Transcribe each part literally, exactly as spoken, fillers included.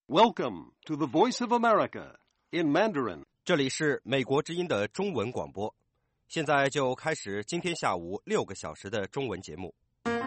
Welcome to the Voice of America in Mandarin. 这里是美国之音的中文广播，现在就开始今天下午六个小时的中文节目。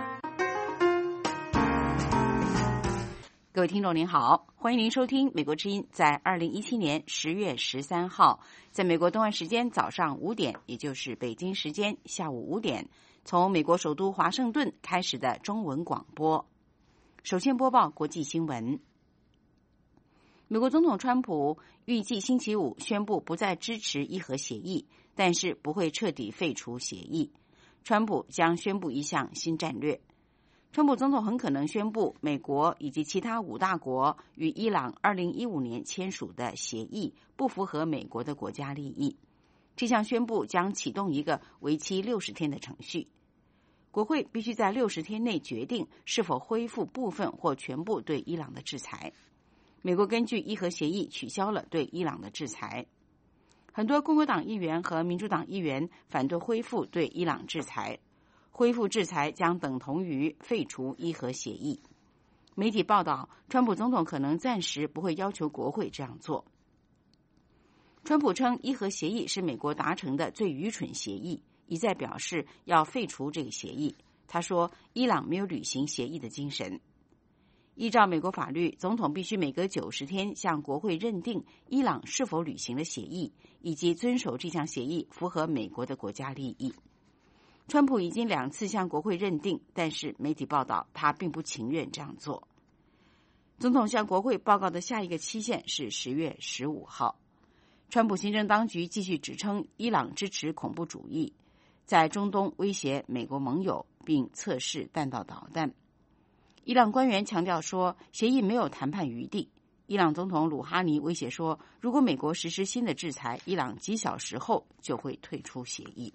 各位听众您好，欢迎您收听美国之音在二零一七年十月十三号，在美国东岸时间早上五点，也就是北京时间下午五点，从美国首都华盛顿开始的中文广播。首先播报国际新闻。美国总统川普预计星期五宣布不再支持伊核协议，但是不会彻底废除协议。川普将宣布一项新战略。川普总统很可能宣布，美国以及其他五大国与伊朗二零一五年签署的协议不符合美国的国家利益。这项宣布将启动一个为期六十天的程序。国会必须在六十天内决定是否恢复部分或全部对伊朗的制裁。美国根据伊核协议取消了对伊朗的制裁。很多共和党议员和民主党议员反对恢复对伊朗制裁。恢复制裁将等同于废除伊核协议。媒体报道，川普总统可能暂时不会要求国会这样做。川普称伊核协议是美国达成的最愚蠢协议，一再表示要废除这个协议。他说，伊朗没有履行协议的精神。依照美国法律，总统必须每隔九十天向国会认定伊朗是否履行了协议，以及遵守这项协议符合美国的国家利益。川普已经两次向国会认定，但是媒体报道他并不情愿这样做。总统向国会报告的下一个期限是十月十五号。川普行政当局继续指称伊朗支持恐怖主义，在中东威胁美国盟友，并测试弹道导弹。伊朗官员强调说，协议没有谈判余地。伊朗总统鲁哈尼威胁说，如果美国实施新的制裁，伊朗几小时后就会退出协议。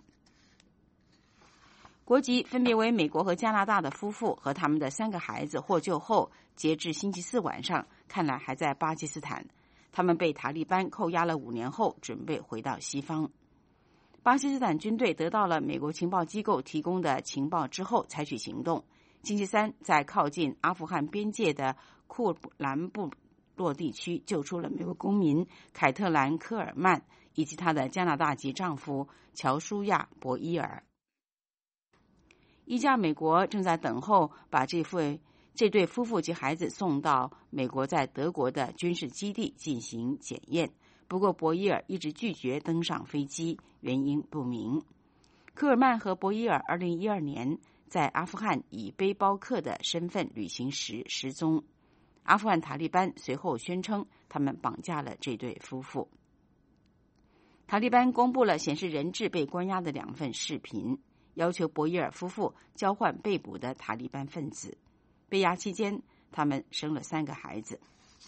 国籍分别为美国和加拿大的夫妇和他们的三个孩子获救后，截至星期四晚上，看来还在巴基斯坦。他们被塔利班扣押了五年后，准备回到西方。巴基斯坦军队得到了美国情报机构提供的情报之后，采取行动。星期三，在靠近阿富汗边界的库兰部落地区，救出了美国公民凯特兰·科尔曼以及她的加拿大籍丈夫乔舒亚·博伊尔。一架美国正在等候把这副这对夫妇及孩子送到美国在德国的军事基地进行检验，不过博伊尔一直拒绝登上飞机，原因不明。科尔曼和博伊尔二零一二年在阿富汗以背包客的身份旅行时失踪。阿富汗塔利班随后宣称他们绑架了这对夫妇。塔利班公布了显示人质被关押的两份视频，要求博伊尔夫妇交换被捕的塔利班分子。被押期间，他们生了三个孩子。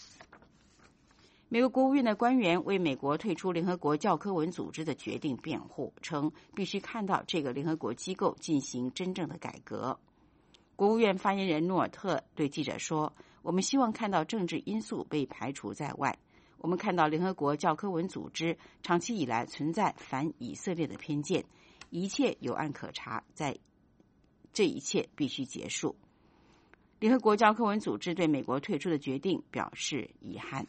美国国务院的官员为美国退出联合国教科文组织的决定辩护，称必须看到这个联合国机构进行真正的改革。国务院发言人诺尔特对记者说，我们希望看到政治因素被排除在外。我们看到联合国教科文组织长期以来存在反以色列的偏见，一切有案可查，在这一切必须结束。联合国教科文组织对美国退出的决定表示遗憾。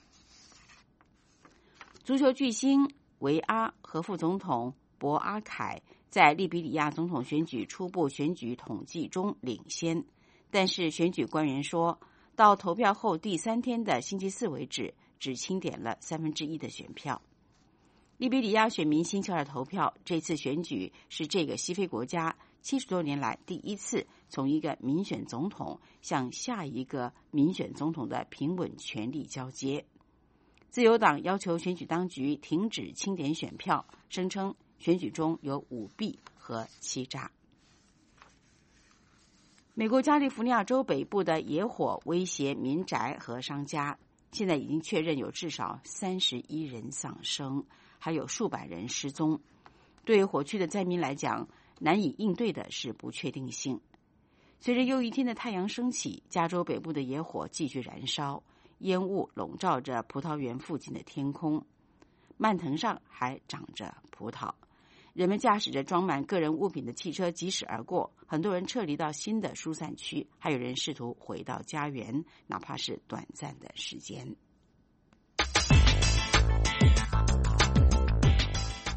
足球巨星维阿和副总统博阿凯在利比里亚总统选举初步选举统计中领先，但是选举官员说，到投票后第三天的星期四为止，只清点了三分之一的选票。利比里亚选民星期二投票，这次选举是这个西非国家七十多年来第一次从一个民选总统向下一个民选总统的平稳权力交接。自由党要求选举当局停止清点选票，声称选举中有舞弊和欺诈。美国加利福尼亚州北部的野火威胁民宅和商家，现在已经确认有至少三十一人丧生，还有数百人失踪。对火区的灾民来讲，难以应对的是不确定性。随着又一天的太阳升起，加州北部的野火继续燃烧，烟雾笼罩着葡萄园附近的天空，蔓藤上还长着葡萄。人们驾驶着装满个人物品的汽车疾驶而过，很多人撤离到新的疏散区，还有人试图回到家园，哪怕是短暂的时间。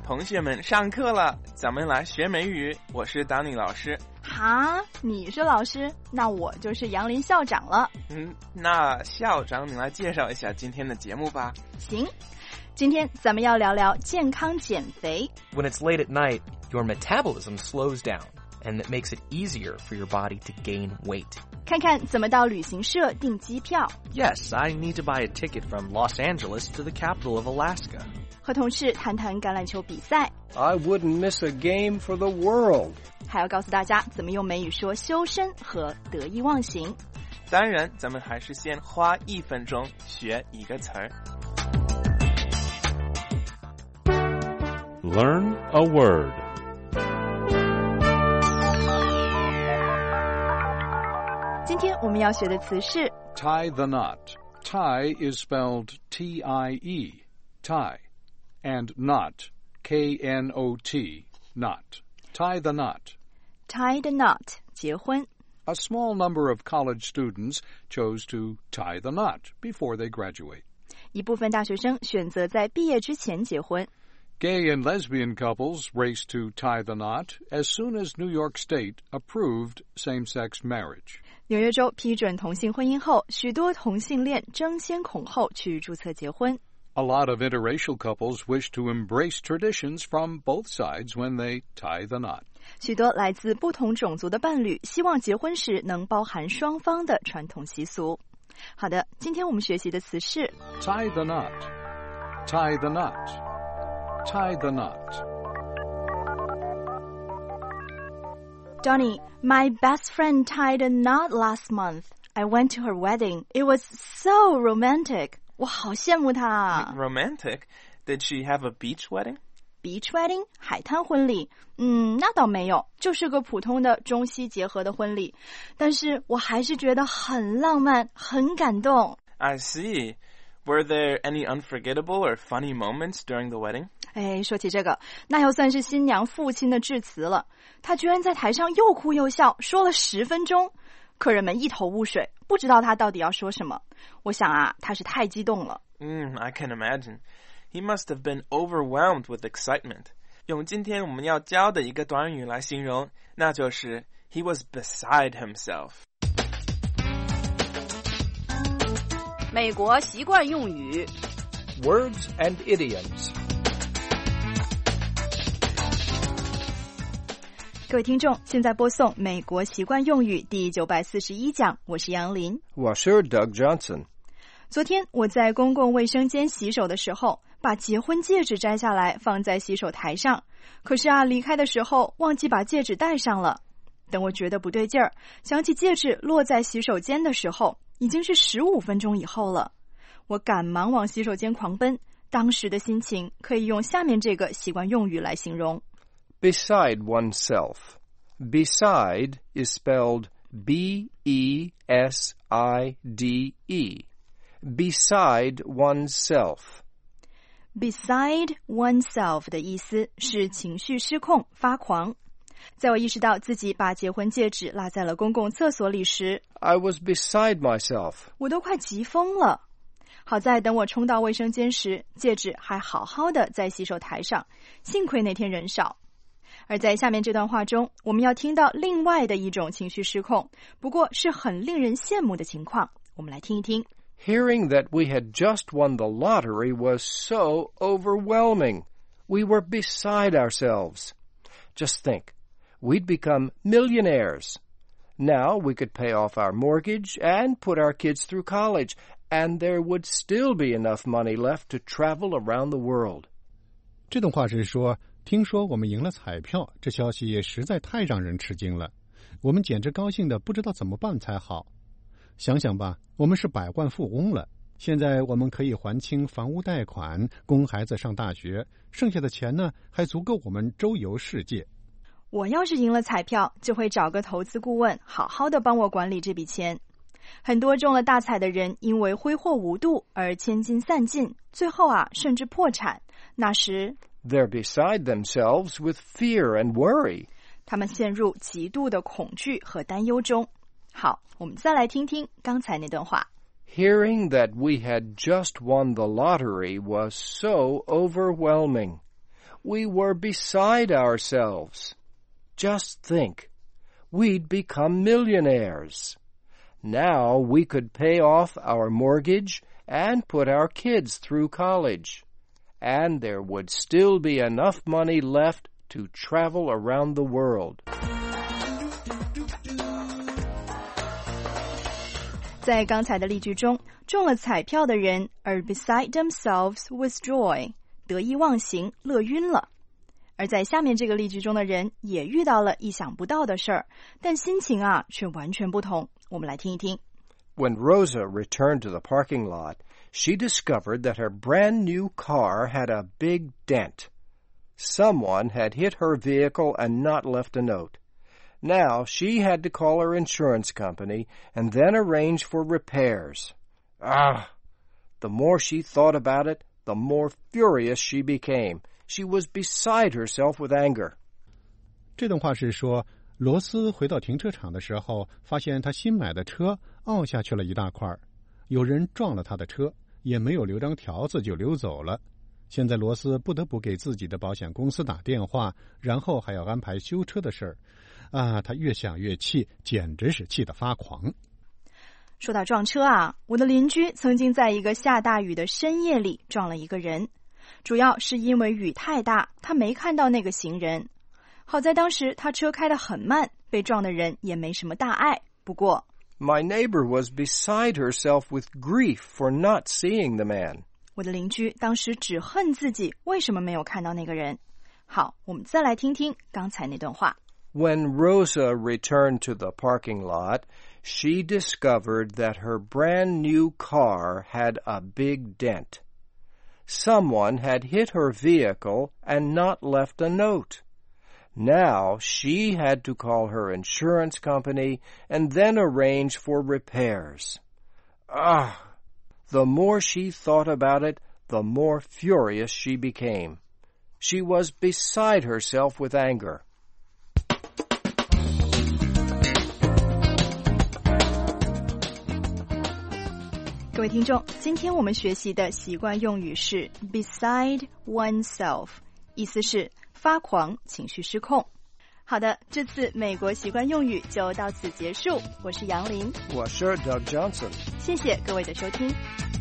同学们上课了，咱们来学美语。我是达尼老师。 哈，你是老师，那我就是杨林校长了。 嗯，那校长你来介绍一下今天的节目吧。 行，今天咱们要聊聊健康减肥。 When it's late at night, your metabolism slows down, and it makes it easier for your body to gain weight. 看看怎么到旅行社订机票。 Yes, I need to buy a ticket from Los Angeles to the capital of Alaska. 和同事谈谈橄榄球比赛。 I wouldn't miss a game for the world. 还要告诉大家怎么用美语说修身和得意忘形。 当然，咱们还是先花一分钟学一个词儿。 Learn a word. 今天我们要学的词是 tie the knot. Tie is spelled T I E, tie, and knot, K N O T, knot. Tie the knot. tie the knot, 结婚。 A small number of college students chose to tie the knot before they graduate. 一部分大学生选择在毕业之前结婚。 Gay and lesbian couples raced to tie the knot as soon as New York State approved same-sex marriage. 纽约州批准同性婚姻后，许多同性恋争先恐后去注册结婚。 A lot of interracial couples wish to embrace traditions from both sides when they tie the knot. 许多来自不同种族的伴侣希望结婚时能包含双方的传统习俗。好的，今天我们学习的词是 tie the knot. Tie the knot. Tie the knot. Donnie, my best friend tied a knot last month. I went to her wedding. It was so romantic. 我好羡慕她啊。 Romantic? Did she have a beach wedding? Beach wedding? 海滩婚礼？嗯，那倒没有，就是个普通的中西结合的婚礼。但是我还是觉得很浪漫，很感动。 I see. Were there any unforgettable or funny moments during the wedding? 哎，说起这个，那要算是新娘父亲的致辞了。他居然在台上又哭又笑，说了十分钟。客人们一头雾水，不知道他到底要说什么。我想啊，他是太激动了。 Mm, I can imagine. He must have been overwhelmed with excitement. 用今天我们要教的一个短语来形容，那就是 he was beside himself. 美国习惯用语 Words and idioms. 各位听众，现在播送美国习惯用语第九百四十一讲，我是杨林。 我是 Doug Johnson. 昨天我在公共卫生间洗手的时候，把结婚戒指摘下来放在洗手台上，可是啊，离开的时候忘记把戒指戴上了。等我觉得不对劲儿，想起戒指落在洗手间的时候，已经是十五分钟以后了。我赶忙往洗手间狂奔，当时的心情可以用下面这个习惯用语来形容。 Beside oneself. Beside is spelled B E S I D E. Beside oneself. Beside oneself 的意思是情绪失控、发狂。在我意识到自己把结婚戒指落在了公共厕所里时， I was beside myself. 我都快急疯了。好在等我冲到卫生间时，戒指还好好的在洗手台上，幸亏那天人少。而在下面这段话中，我们要听到另外的一种情绪失控，不过是很令人羡慕的情况。我们来听一听。 Hearing that we had just won the lottery was so overwhelming. We were beside ourselves. Just think, we'd become millionaires. Now we could pay off our mortgage and put our kids through college, and there would still be enough money left to travel around the world. 这段话是说，听说我们赢了彩票，这消息也实在太让人吃惊了。我们简直高兴的不知道怎么办才好。想想吧，我们是百万富翁了。现在我们可以还清房屋贷款，供孩子上大学，剩下的钱呢，还足够我们周游世界。 我要是赢了彩票，就会找个投资顾问，好好的帮我管理这笔钱。很多中了大彩的人因为挥霍无度而千金散尽，最后啊，甚至破产。那时 They're beside themselves with fear and worry. 他们陷入极度的恐惧和担忧中。好，我们再来听听刚才那段话。 Hearing that we had just won the lottery was so overwhelming. We were beside ourselves. Just think, we'd become millionaires. Now we could pay off our mortgage and put our kids through college. And there would still be enough money left to travel around the world. 在刚才的例句中，中了彩票的人 are beside themselves with joy， 得意忘形，乐晕了。而在下面这个例句中的人也遇到了意想不到的事儿，但心情啊却完全不同。我们来听一听。 When Rosa returned to the parking lot, she discovered that her brand new car had a big dent. Someone had hit her vehicle and not left a note. Now she had to call her insurance company and then arrange for repairs. Ah! The more she thought about it, the more furious she became. She was beside herself with anger. 这段话是说，罗斯回到停车场的时候，发现他新买的车凹下去了一大块，有人撞了他的车，也没有留张条子就溜走了。现在罗斯不得不给自己的保险公司打电话，然后还要安排修车的事儿。啊，他越想越气，简直是气得发狂。 说到撞车啊，我的邻居曾经在一个下大雨的深夜里撞了一个人，主要是因为雨太大，他没看到那个行人。好在当时他车开得很慢，被撞的人也没什么大碍。不过 My neighbor was beside herself with grief for not seeing the man. 我的邻居当时只恨自己为什么没有看到那个人。好，我们再来听听刚才那段话。 When Rosa returned to the parking lot, she discovered that her brand new car had a big dent. Someone had hit her vehicle and not left a note. Now she had to call her insurance company and then arrange for repairs. Ah! The more she thought about it, the more furious she became. She was beside herself with anger. 各位听众，今天我们学习的习惯用语是 beside oneself， 意思是发狂、情绪失控。好的，这次美国习惯用语就到此结束。我是杨林， 我是 Doug Johnson。 谢谢各位的收听。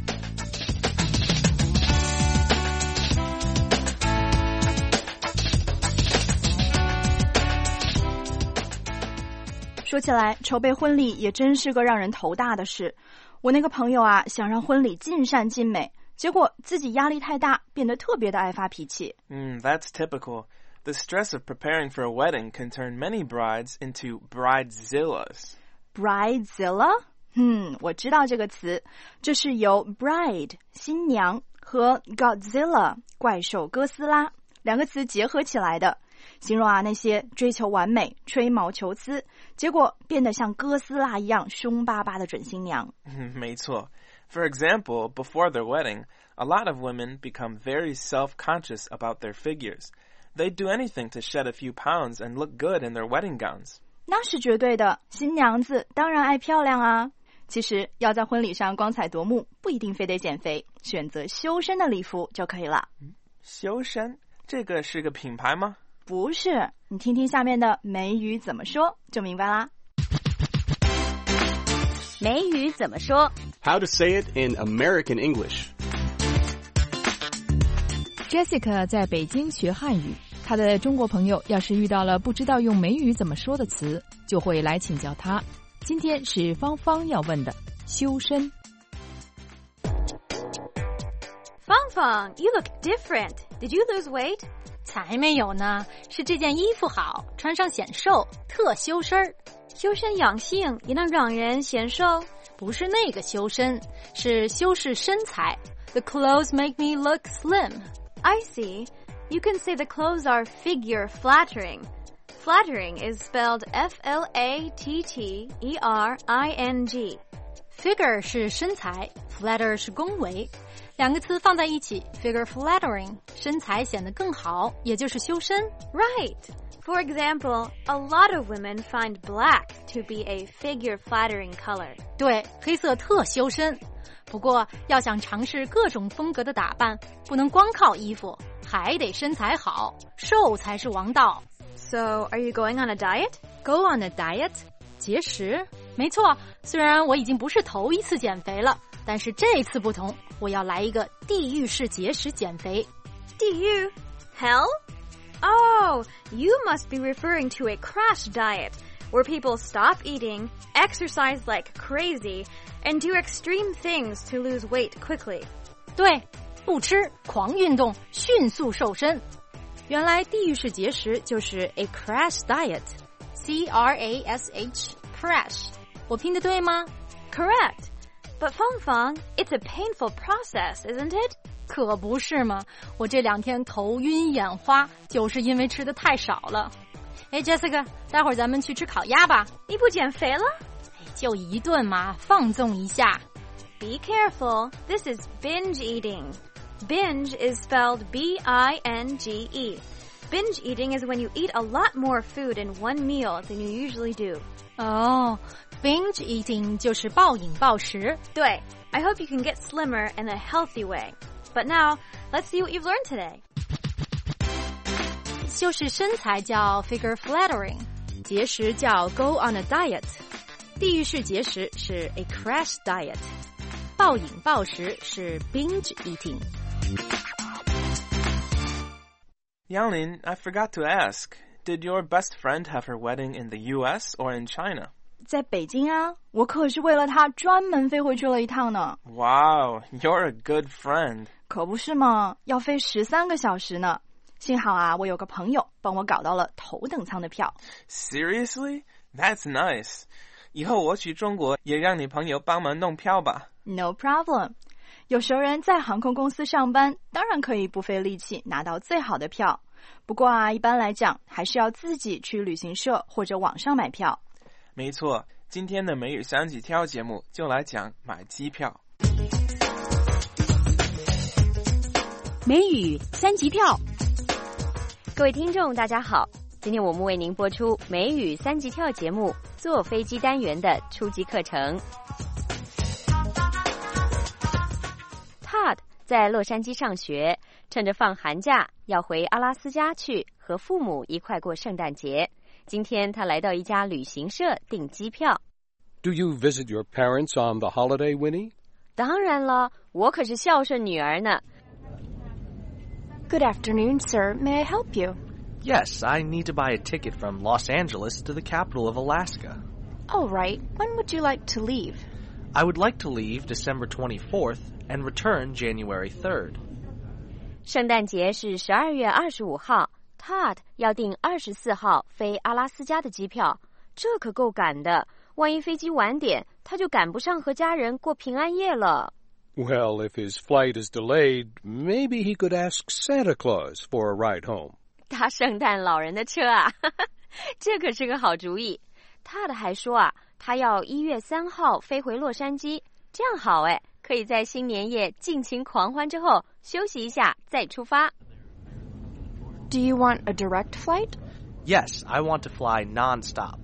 说起来，筹备婚礼也真是个让人头大的事。我那个朋友啊，想让婚礼尽善尽美，结果自己压力太大，变得特别的爱发脾气。 Mm, that's typical. The stress of preparing for a wedding can turn many brides into bridezillas. Bridezilla? 嗯，我知道这个词，这是由 bride 新娘和 Godzilla 怪兽哥斯拉两个词结合起来的。形容啊那些追求完美、吹毛求疵，结果变得像哥斯拉一样凶巴巴的准新娘。 没错。For example, before their wedding, a lot of women become very self-conscious about their figures. They'd do anything to shed a few pounds and look good in their wedding gowns. 那是绝对的，新娘子当然爱漂亮啊。其实要在婚礼上光彩夺目，不一定非得减肥，选择修身的礼服就可以了。 修身？这个是个品牌吗？ 不是，你听听下面的美语怎么说就明白啦。 美语怎么说 How to say it in American English. Jessica 在北京学汉语，她的中国朋友要是遇到了不知道用美语怎么说的词，就会来请教她。今天是芳芳要问的修身。 芳芳 you look different. Did you lose weight? 才没有呢，是这件衣服好，穿上显瘦，特修身儿。 修身养性也能让人显瘦？ 不是那个修身，是修饰身材。The clothes make me look slim. I see. You can say the clothes are figure flattering. Flattering is spelled F L A T T E R I N G. Figure 是身材 ，flatter 是恭维。两个词放在一起 figure flattering 身材显得更好，也就是修身。 Right. For example, a lot of women find black to be a figure flattering color. 对，黑色特修身。 不过要想尝试各种风格的打扮，不能光靠衣服，还得身材好，瘦才是王道。 So, are you going on a diet? Go on a diet? 节食？没错，虽然我已经不是头一次减肥了，但是这次不同，我要来一个地狱式节食减肥。 地狱 Hell? Oh, you must be referring to a crash diet, where people stop eating, exercise like crazy, and do extreme things to lose weight quickly. 对，不吃，狂运动，迅速瘦身。原来地狱式节食就是 a crash diet。C R A S H, crash. 我拼得对吗？ Correct. But Fang Fang, it's a painful process, isn't it? 可不是嘛，我这两天头晕眼花，就是因为吃的太少了。哎 ，Jessica， 待会儿咱们去吃烤鸭吧。 你不减肥了？ 就一顿嘛，放纵一下。 Be careful. This is binge eating. Binge is spelled B I N G E. Binge eating is when you eat a lot more food in one meal than you usually do. 哦、oh, ，binge eating 就是暴饮暴食。 对 ，I hope you can get slimmer in a healthy way. But now, let's see what you've learned today. 修饰身材叫 figure flattering， 节食叫 go on a diet， 地狱式节食是 a crash diet， 暴饮暴食是 binge eating。 Yanglin, I forgot to ask, did your best friend have her wedding in the U S or in China? 在北京啊，我可是为了他专门飞回去了一趟呢。 Wow, you're a good friend. 可不是嘛，要飞十三个小时呢。幸好啊，我有个朋友帮我搞到了头等舱的票。 Seriously? That's nice. 以后我去中国也让你朋友帮忙弄票吧。 No problem. 有熟人在航空公司上班，当然可以不费力气拿到最好的票。不过啊，一般来讲，还是要自己去旅行社或者网上买票。 没错，今天的每日三级跳节目就来讲买机票。 美语三级跳， 各位听众大家好，今天我们为您播出美语三级跳节目坐飞机单元的初级课程。Todd 在洛杉矶上学，趁着放寒假要回阿拉斯加去和父母一块过圣诞节。今天他来到一家旅行社订机票。 Do you visit your parents on the holiday, Winnie? 当然了，我可是孝顺女儿呢。 Good afternoon, sir. May I help you? Yes, I need to buy a ticket from Los Angeles to the capital of Alaska. All right. When would you like to leave? I would like to leave December twenty-fourth and return January third. 圣诞节是十二月二十五号 ，Todd 要订二十四号飞阿拉斯加的机票，这可够赶的。万一飞机晚点，他就赶不上和家人过平安夜了。 Well, if his flight is delayed, maybe he could ask Santa Claus for a ride home. 搭圣诞老人的车啊，这可是个好主意。Todd还说啊，他要一月三号飞回洛杉矶，这样好哎，可以在新年夜尽情狂欢之后休息一下再出发。 Do you want a direct flight? Yes, I want to fly nonstop.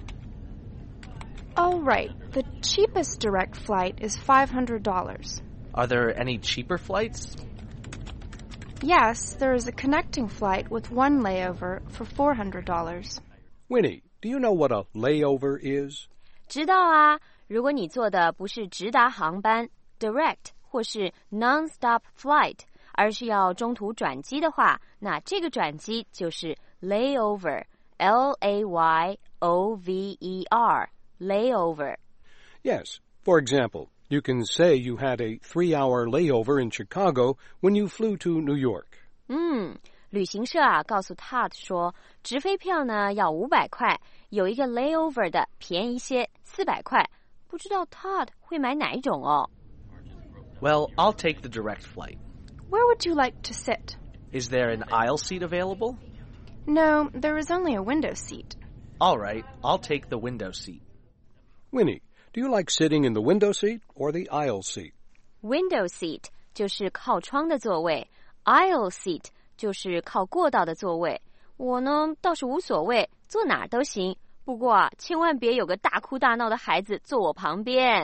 All right. The cheapest direct flight is five hundred dollars. Are there any cheaper flights? Yes, there is a connecting flight with one layover for four hundred dollars. Winnie, do you know what a layover is? 知道啊，如果你坐的不是直达航班 direct 或是 non-stop flight， 而是要中途转机的话，那这个转机就是 layover, L A Y O V E R, layover. Yes. For example, you can say you had a three-hour layover in Chicago when you flew to New York. 嗯，旅行社啊告诉 Todd 说，直飞票呢要五百块，有一个 layover 的便宜些，四百块。不知道 Todd 会买哪一种哦。 Well, I'll take the direct flight. Where would you like to sit? Is there an aisle seat available? No, there is only a window seat. All right, I'll take the window seat. Winnie, do you like sitting in the window seat or the aisle seat? Window seat 就是靠窗的座位， aisle seat 就是靠过道的座位。我呢倒是无所谓，坐哪儿都行。不过啊，千万别有个大哭大闹的孩子坐我旁边。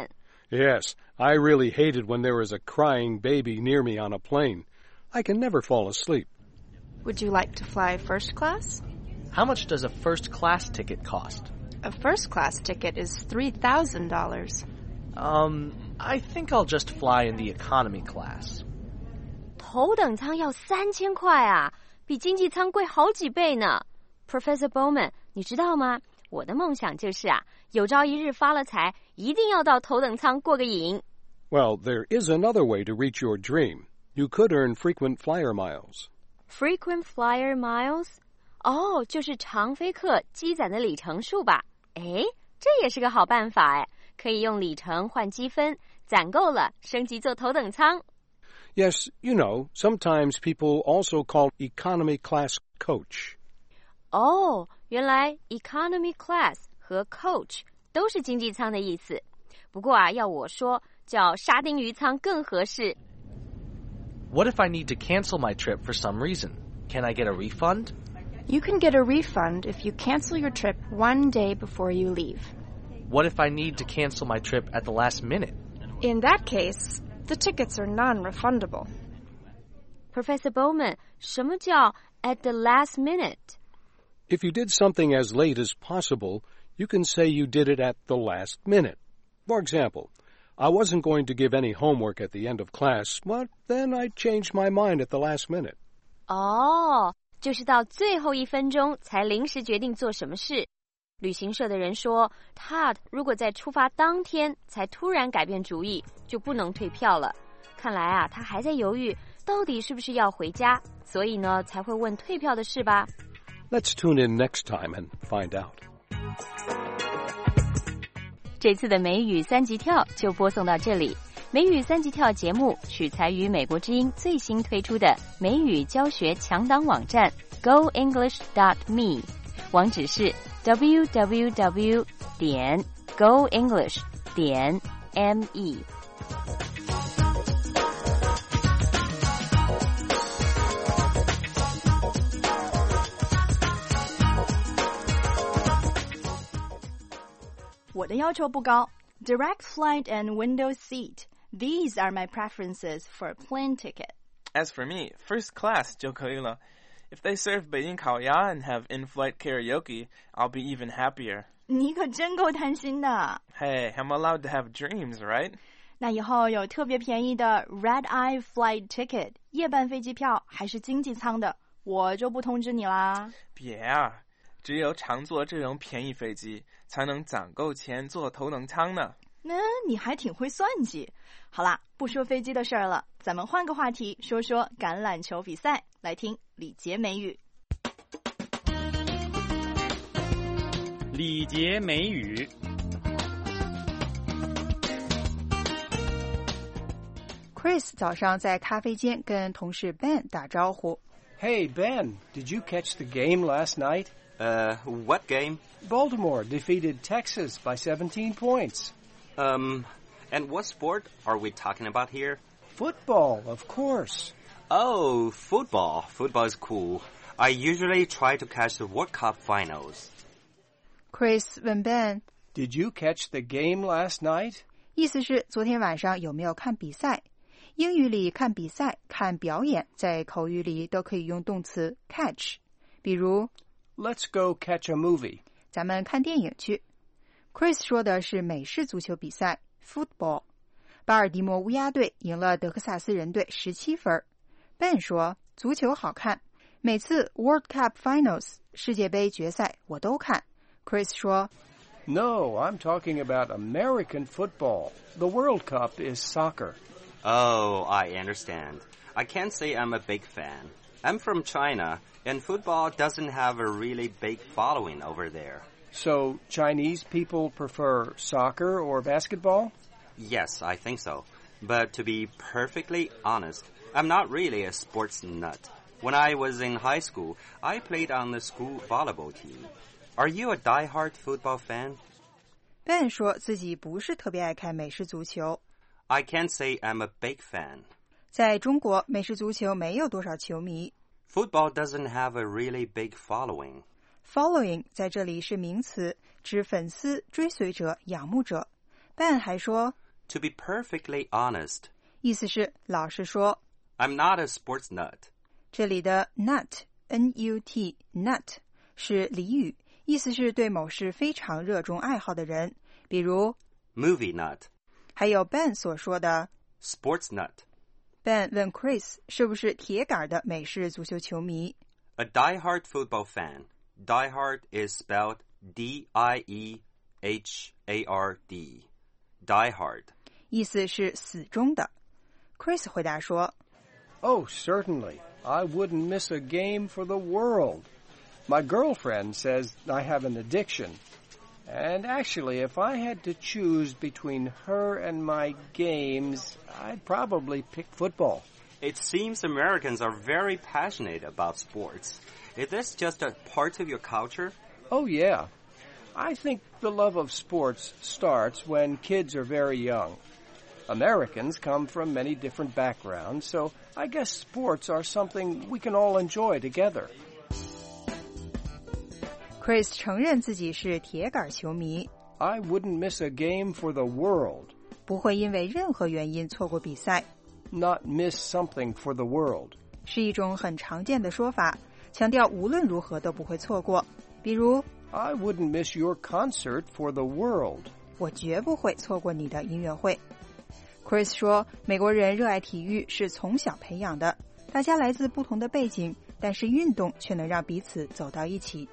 Yes, I really hated when there was a crying baby near me on a plane. I can never fall asleep. Would you like to fly first class? How much does a first class ticket cost? A first class ticket is three thousand dollars. Um, I think I'll just fly in the economy class. 头等舱要三千块啊，比经济舱贵好几倍呢。Professor Bowman， 你知道吗？我的梦想就是啊，有朝一日发了财，一定要到头等舱过个瘾。 Well, there is another way to reach your dream. You could earn frequent flyer miles. Frequent flyer miles？ 哦，就是常飞客积攒的里程数吧？诶，这也是个好办法诶，可以用里程换积分，攒够了升级做头等舱。 Yes, you know, sometimes people also call economy class coach. 哦，原来 economy class 和 coach 都是经济舱的意思。不过啊，要我说，叫沙丁鱼舱更合适。 What if I need to cancel my trip for some reason? Can I get a refund? You can get a refund if you cancel your trip one day before you leave. What if I need to cancel my trip at the last minute? In that case, the tickets are non-refundable. Professor Bowman, 什么叫 at the last minute? If you did something as late as possible, you can say you did it at the last minute. For example, I wasn't going to give any homework at the end of class, but then I changed my mind at the last minute. 哦，就是到最后一分钟才临时决定做什么事。旅行社的人说 Todd 如果在出发当天才突然改变主意，就不能退票了。看来啊，他还在犹豫到底是不是要回家，所以呢才会问退票的事吧。 Let's tune in next time and find out. 这次的美语三级跳就播送到这里。美语三级跳节目取材于美国之音最新推出的美语教学强档网站 go english dot me， 网址是 double-u double-u double-u 点 go english 点 me。 我的要求不高 ，direct flight and window seat. These are my preferences for a plane ticket. As for me, first class 就可以了。If they serve 北京烤鸭 and have in-flight karaoke, I'll be even happier. 你可真够贪心的。 Hey, I'm allowed to have dreams, right? 那以后有特别便宜的 red eye flight ticket 夜班飞机票还是经济舱的，我就不通知你啦。 别啊，只有常坐这种便宜飞机，才能攒够钱坐头等舱呢。 那、嗯、你还挺会算计。好啦，不说飞机的事儿了，咱们换个话题，说说橄榄球比赛。来听礼节美语。 礼节美语。 Chris 早上在咖啡间跟同事 Ben 打招呼。 Hey, Ben, did you catch the game last night? Uh, what game? Baltimore defeated Texas by seventeen points. Um, and what sport are we talking about here? Football, of course. Oh, football. Football is cool. I usually try to catch the World Cup finals. Chris 问 Ben, Did you catch the game last night? 意思是昨天晚上有没有看比赛？英语里看比赛、看表演，在口语里都可以用动词 catch。比如 Let's go catch a movie. 咱们看电影去。Chris 说的是美式足球比赛 football， 巴尔的摩乌鸦队赢了德克萨斯人队十七分。Ben 说足球好看，每次 World Cup Finals 世界杯决赛我都看。Chris 说 No, I'm talking about American football. The World Cup is soccer. Oh, I understand. I can't say I'm a big fan. I'm from China, and football doesn't have a really big following over there. So Chinese people prefer soccer or basketball? Yes, I think so. But to be perfectly honest, I'm not really a sports nut. When I was in high school, I played on the school volleyball team. Are you a die-hard football fan? Ben 说自己不是特别爱看美式足球。 I can't say I'm a big fan. 在中国，美式足球没有多少球迷。 Football doesn't have a really big following. Following 在这里是名词，指粉丝、追随者、仰慕者。Ben 还说 To be perfectly honest, 意思是老实说。 I'm not a sports nut. 这里的 nut, N U T, nut 是俚语，意思是对某事非常热衷爱好的人，比如 movie nut. 还有 Ben 所说的 sports nut. Ben 问 Chris 是不是铁杆的美式足球球迷。 A diehard football fan. Diehard is spelled D I E H A R D. Diehard. 意思是死忠的。Chris 回答说 Oh, certainly. I wouldn't miss a game for the world. My girlfriend says I have an addiction. And actually, if I had to choose between her and my games, I'd probably pick football. It seems Americans are very passionate about sports. Is this just a part of your culture? Oh, yeah. I think the love of sports starts when kids are very young. Americans come from many different backgrounds, so I guess sports are something we can all enjoy together. Chris 承认自己是铁杆球迷。 I wouldn't miss a game for the world. 不会因为任何原因错过比赛。 Not miss something for the world. 是一种很常见的说法，强调无论如何都不会错过。比如 I wouldn't miss your concert for the world. 我绝不会错过你的音乐会。Chris 说，美国人热爱体育是从小培养的，大家来自不同的背景，但是运动却能让彼此走到一起。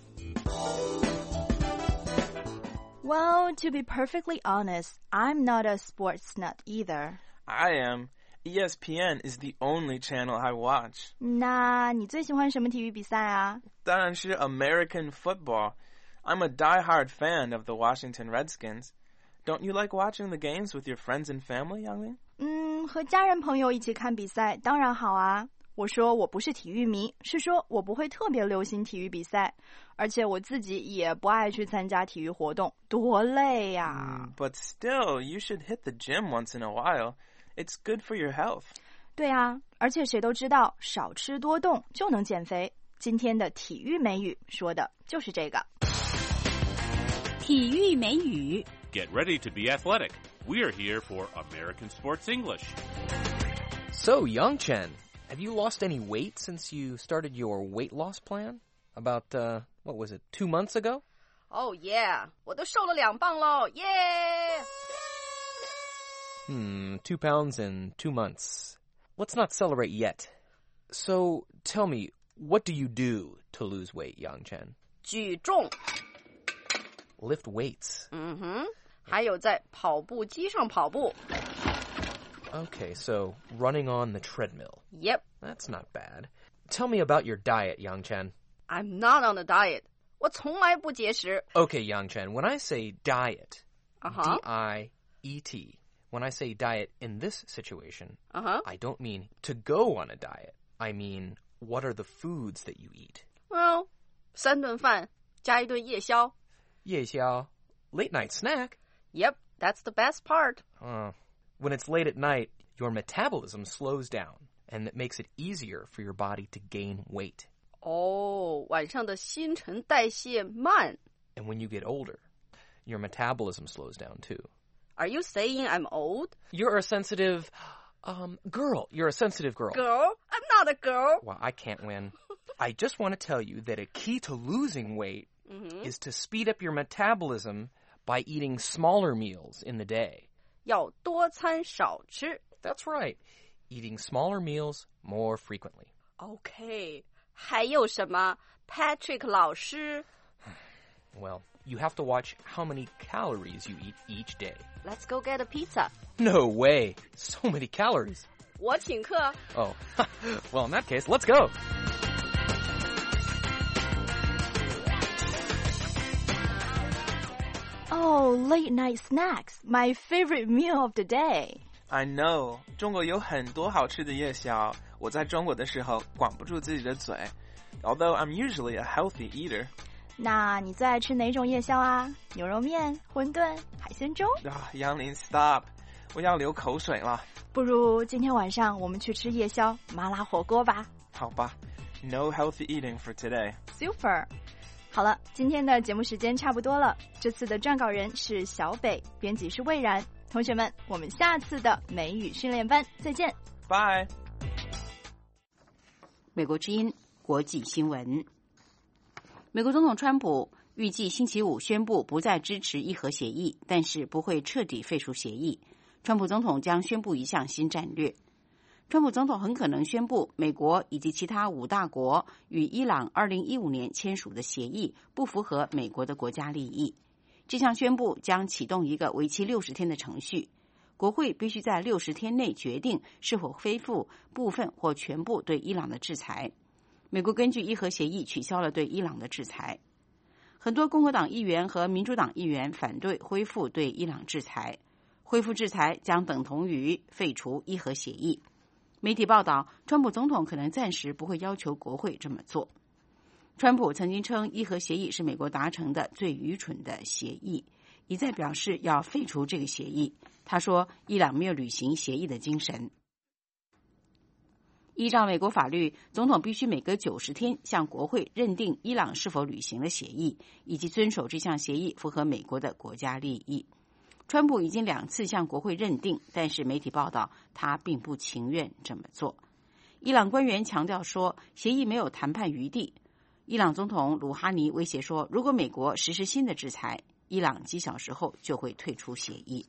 Well, to be perfectly honest, I'm not a sports nut either. I am. E S P N is the only channel I watch. 那你最喜欢什么体育比赛啊？ 当然是 American football. I'm a diehard fan of the Washington Redskins.Don't you like watching the games with your friends and family, Yang-Ling? 嗯，和家人朋友一起看比赛当然好啊。我说我不是体育迷，是说我不会特别留心体育比赛，而且我自己也不爱去参加体育活动，多累呀。 Mm, but still, you should hit the gym once in a while. It's good for your health. 对啊，而且谁都知道少吃多动就能减肥。今天的体育美语说的就是这个。 体育美语 Get ready to be athletic. We're here for American Sports English. So, Yang-Chen, have you lost any weight since you started your weight loss plan? About, uh, what was it, two months ago? Oh, yeah. 我都瘦了两磅咯 Yeah! Hmm, two pounds in two months. Let's not celebrate yet. So, tell me, what do you do to lose weight, Yang-Chen? 举重 Lift weights. 嗯哼，还有在跑步机上跑步。 Okay, so running on the treadmill. Yep. That's not bad. Tell me about your diet, Yang-Chen. I'm not on a diet. 我从来不节食。 Okay, Yang-Chen, when I say diet, uh-huh. D I E T, when I say diet in this situation, uh-huh. I don't mean to go on a diet. I mean, what are the foods that you eat? Well, 三顿饭加一顿夜宵。 夜宵, late night snack. Yep, that's the best part. Uh, when it's late at night, your metabolism slows down, and it makes it easier for your body to gain weight. 哦，晚上的新陈代谢慢。 And when you get older, your metabolism slows down too. Are you saying I'm old? You're a sensitive, um, girl. You're a sensitive girl. Girl? I'm not a girl. Well, I can't win. I just want to tell you that a key to losing weight mm-hmm. is to speed up your metabolism by eating smaller meals in the day. 要多餐少吃. That's right. Eating smaller meals more frequently. Okay. 还有什么 Patrick 老师? Well, you have to watch how many calories you eat each day. Let's go get a pizza. No way. So many calories. 我请客. Oh. Well, in that case, let's go. Oh, late night snacks, my favorite meal of the day. I know. 中国有很多好吃的夜宵。我在中国的时候管不住自己的嘴。Although I'm usually a healthy eater. 那你最爱吃哪种夜宵啊？牛肉面、馄饨、海鲜粥？ 啊，杨林 ，stop！ 我要流口水了。 不如今天晚上我们去吃夜宵麻辣火锅吧。 好吧 ，No healthy eating for today. Super。好了，今天的节目时间差不多了。这次的撰稿人是小北，编辑是魏然。 同学们，我们下次的美语训练班再见。 Bye。 美国之音国际新闻。美国总统川普预计星期五宣布不再支持伊核协议，但是不会彻底废除协议。川普总统将宣布一项新战略。川普总统很可能宣布，美国以及其他五大国与伊朗二零一五年签署的协议不符合美国的国家利益。这项宣布将启动一个为期六十天的程序，国会必须在六十天内决定是否恢复部分或全部对伊朗的制裁。美国根据伊核协议取消了对伊朗的制裁。很多共和党议员和民主党议员反对恢复对伊朗制裁。恢复制裁将等同于废除伊核协议。媒体报道，川普总统可能暂时不会要求国会这么做。川普曾经称伊核协议是美国达成的最愚蠢的协议，一再表示要废除这个协议。他说，伊朗没有履行协议的精神。依照美国法律，总统必须每隔九十天向国会认定伊朗是否履行了协议，以及遵守这项协议符合美国的国家利益。川普已经两次向国会认定，但是媒体报道他并不情愿这么做。伊朗官员强调说，协议没有谈判余地。伊朗总统鲁哈尼威胁说，如果美国实施新的制裁，伊朗几小时后就会退出协议。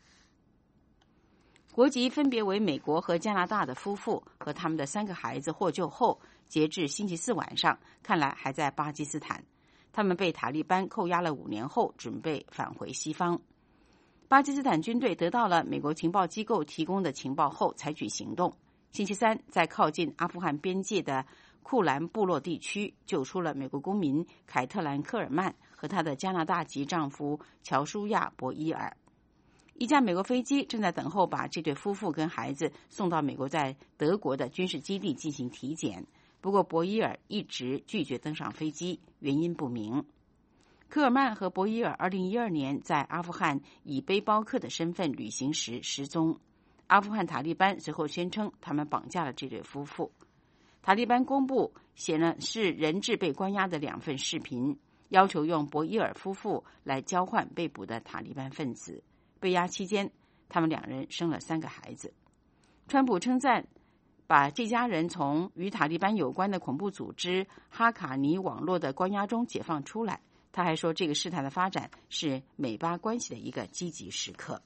国籍分别为美国和加拿大的夫妇和他们的三个孩子获救后，截至星期四晚上，看来还在巴基斯坦。他们被塔利班扣押了五年后，准备返回西方。巴基斯坦军队得到了美国情报机构提供的情报后采取行动。星期三，在靠近阿富汗边界的库兰部落地区救出了美国公民凯特兰·科尔曼和她的加拿大籍丈夫乔舒亚·博伊尔。一架美国飞机正在等候把这对夫妇跟孩子送到美国在德国的军事基地进行体检，不过博伊尔一直拒绝登上飞机，原因不明。科尔曼和博伊尔二零一二年在阿富汗以背包客的身份旅行时失踪。阿富汗塔利班随后宣称他们绑架了这对夫妇。塔利班公布显然是人质被关押的两份视频，要求用博伊尔夫妇来交换被捕的塔利班分子。被押期间，他们两人生了三个孩子。川普称赞把这家人从与塔利班有关的恐怖组织哈卡尼网络的关押中解放出来。他还说，这个事态的发展是美巴关系的一个积极时刻。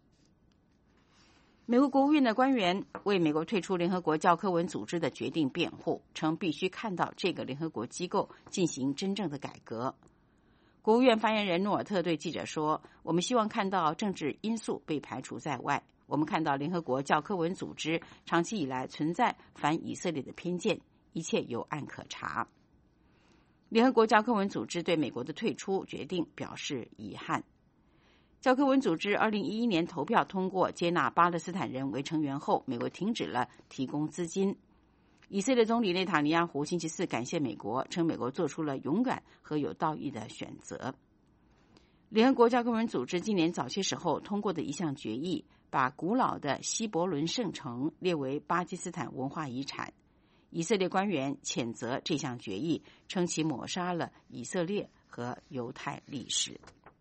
美国国务院的官员为美国退出联合国教科文组织的决定辩护，称必须看到这个联合国机构进行真正的改革。国务院发言人诺尔特对记者说，我们希望看到政治因素被排除在外。我们看到联合国教科文组织长期以来存在反以色列的偏见，一切有案可查。联合国教科文组织对美国的退出决定表示遗憾。教科文组织二零一一年投票通过接纳巴勒斯坦人为成员后，美国停止了提供资金。以色列总理内塔尼亚胡星期四感谢美国，称美国做出了勇敢和有道义的选择。联合国教科文组织今年早些时候通过的一项决议，把古老的希伯伦圣城列为巴基斯坦文化遗产。以色列官员谴责这项决议，称其抹杀了以色列和犹太历史。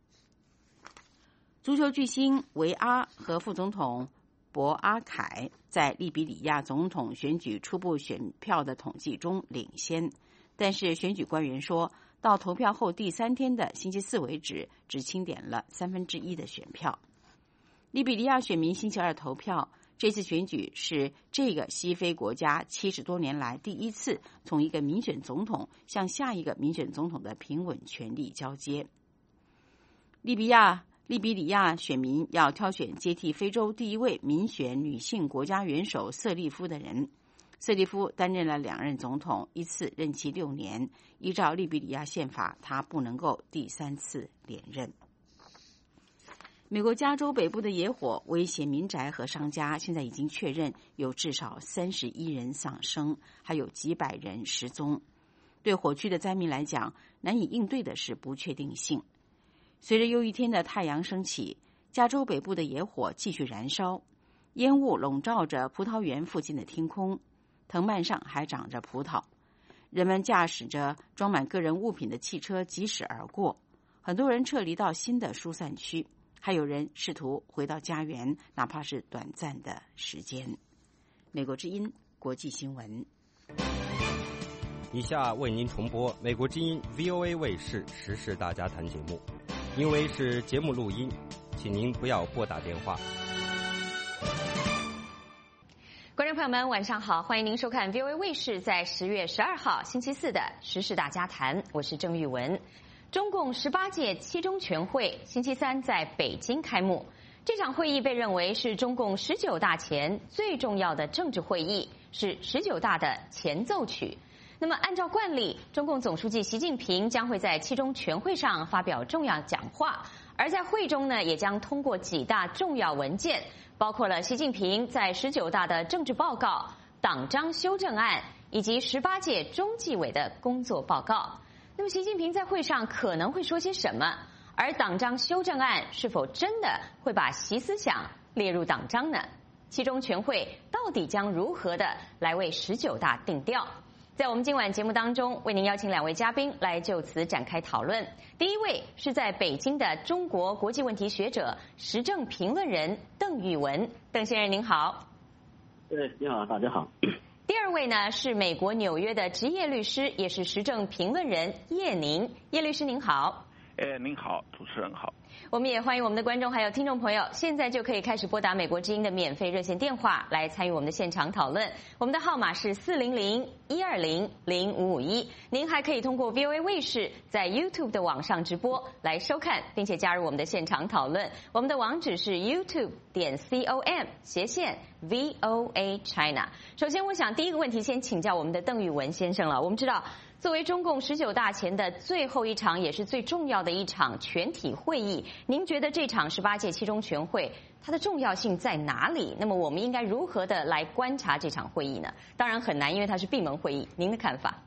足球巨星维阿和副总统博阿凯在利比里亚总统选举初步选票的统计中领先，但是选举官员说，到投票后第三天的星期四为止，只清点了三分之一的选票。利比里亚选民星期二投票，这次选举是这个西非国家七十多年来第一次从一个民选总统向下一个民选总统的平稳权力交接。利比亚利比里亚选民要挑选接替非洲第一位民选女性国家元首瑟利夫的人。瑟利夫担任了两任总统，一次任期六年。依照利比里亚宪法，他不能够第三次连任。美国加州北部的野火威胁民宅和商家，现在已经确认有至少三十一人丧生，还有几百人失踪。对火区的灾民来讲，难以应对的是不确定性。随着又一天的太阳升起，加州北部的野火继续燃烧，烟雾笼罩着葡萄园附近的天空，藤蔓上还长着葡萄。人们驾驶着装满个人物品的汽车疾驶而过，很多人撤离到新的疏散区。 还有人试图回到家园，哪怕是短暂的时间。美国之音国际新闻。 以下为您重播美国之音 V O A 卫视时事大家谈节目，因为是节目录音，请您不要拨打电话。 观众朋友们，晚上好，欢迎您收看 V O A 卫视在十月十二号星期四的时事大家谈，我是郑玉文。中共十八届七中全会星期三在北京开幕，这场会议被认为是中共十九大前最重要的政治会议，是十九大的前奏曲。那么按照惯例，中共总书记习近平将会在七中全会上发表重要讲话，而在会中呢，也将通过几大重要文件，包括了习近平在十九大的政治报告、党章修正案以及十八届中纪委的工作报告。那么习近平在会上可能会说些什么？而党章修正案是否真的会把习思想列入党章呢？七中全会到底将如何的来为十九大定调？在我们今晚节目当中，为您邀请两位嘉宾来就此展开讨论。第一位是在北京的中国国际问题学者、时政评论人邓玉文，邓先生您好。 对，你好，大家好。 第二位呢是美国纽约的职业律师，也是时政评论人叶宁，叶律师您好。 哎，您好，主持人好。 我们也欢迎我们的观众还有听众朋友，现在就可以开始拨打美国之音的免费热线电话来参与我们的现场讨论。我们的号码是四零零一二零零五五一。您还可以通过 V O A 卫视在 YouTube 的网上直播来收看，并且加入我们的现场讨论。我们的网址是 YouTube 点 com 斜线 V O A China。首先，我想第一个问题先请教我们的邓玉文先生了。我们知道，作为中共十九大前的最后一场，也是最重要的一场全体会议，您觉得这场十八届七中全会它的重要性在哪里？那么我们应该如何的来观察这场会议呢？当然很难，因为它是闭门会议。您的看法？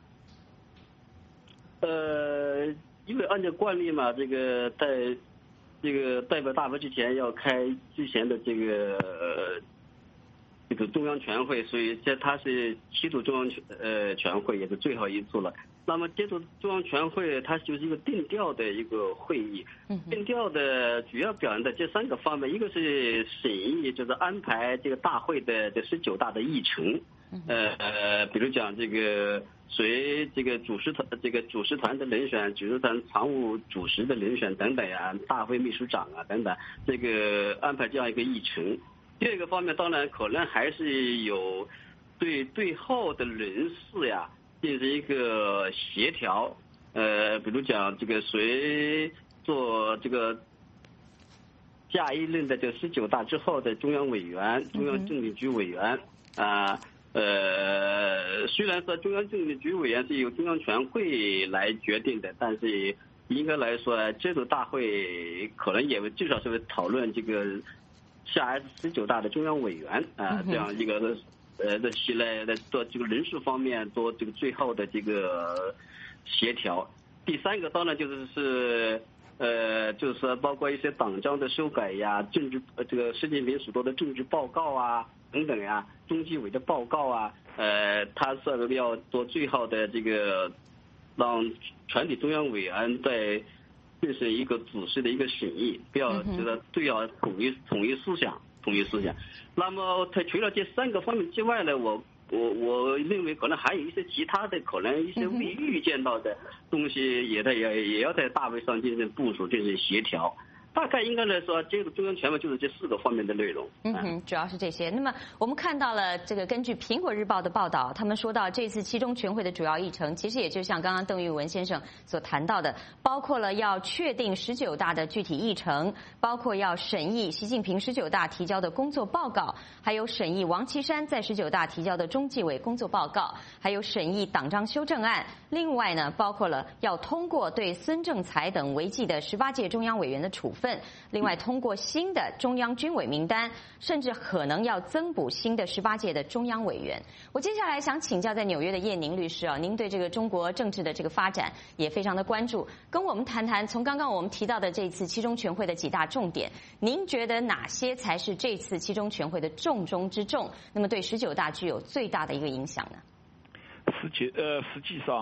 呃，因为按照惯例嘛，这个在这个代表大会之前要开之前的这个呃这个中央全会，所以这它是七度中央全呃全会，也是最后一次了。那么这次中央全会它就是一个定调的一个会议，定调的主要表现的这三个方面，一个是审议，就是安排这个大会的这十九大的议程，呃，比如讲这个随这个主持团这个主持团的人选、主持团常务主席的人选等等啊，大会秘书长啊等等，这个安排这样一个议程。第二个方面，当然可能还是有对最后的人事呀进行一个协调，呃，比如讲这个谁做这个下一任的这十九大之后的中央委员、中央政治局委员啊，呃，虽然说中央政治局委员是由中央全会来决定的，但是应该来说，这次大会可能也至少是会讨论这个下一次十九大的中央委员啊，这样一个。呃，的起来的做这个人事方面做这个最后的这个协调。第三个当然就是是呃，就是说包括一些党章的修改呀，政治呃这个习近平所做的政治报告啊等等呀，中纪委的报告啊，呃，他是要做最后的这个让全体中央委员在进行一个仔细的一个审议，不要这个最要统一统一思想。统一思想。那么，它除了这三个方面之外呢，我我我认为可能还有一些其他的，可能一些未预见到的东西，也在也也要在大会上进行部署、进行协调。大概应该来说，这个中央全会就是这四个方面的内容。 嗯哼，主要是这些。那么我们看到了这个，根据《苹果日报》的报道，他们说到这次七中全会的主要议程，其实也就像刚刚邓玉文先生所谈到的，包括了要确定十九大的具体议程，包括要审议习近平十九大提交的工作报告，还有审议王岐山在十九大提交的中纪委工作报告，还有审议党章修正案。另外呢，包括了要通过对孙政才等违纪的十八届中央委员的处分。另外，通过新的中央军委名单，甚至可能要增补新的十八届的中央委员。我接下来想请教在纽约的叶宁律师啊，您对这个中国政治的这个发展也非常的关注，跟我们谈谈从刚刚我们提到的这次七中全会的几大重点，您觉得哪些才是这次七中全会的重中之重？那么对十九大具有最大的一个影响呢？ 实际呃，实际上